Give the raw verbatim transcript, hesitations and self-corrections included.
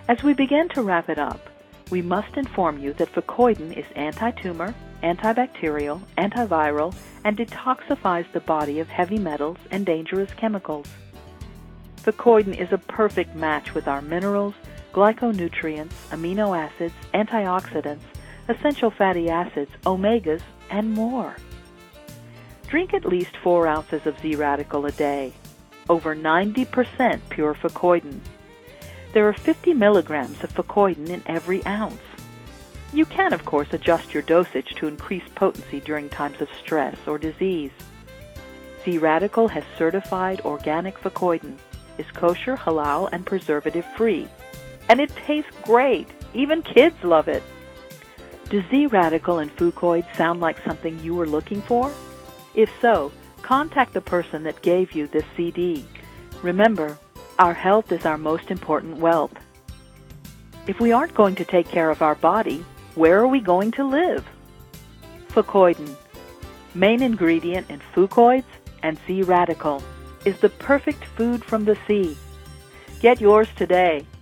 As we begin to wrap it up, we must inform you that Fucoidan is anti-tumor, antibacterial, antiviral, and detoxifies the body of heavy metals and dangerous chemicals. Fucoidan is a perfect match with our minerals, glyconutrients, amino acids, antioxidants, essential fatty acids, omegas, and more. Drink at least four ounces of Z-Radical a day, over ninety percent pure Fucoidan. There are fifty milligrams of Fucoidan in every ounce. You can, of course, adjust your dosage to increase potency during times of stress or disease. Z-Radical has certified organic Fucoidan, is kosher, halal, and preservative-free. And it tastes great. Even kids love it. Does Z-Radical and Fucoid sound like something you were looking for? If so, contact the person that gave you this C D. Remember, our health is our most important wealth. If we aren't going to take care of our body, where are we going to live? Fucoidan, main ingredient in Fucoids and Z-Radical, is the perfect food from the sea. Get yours today.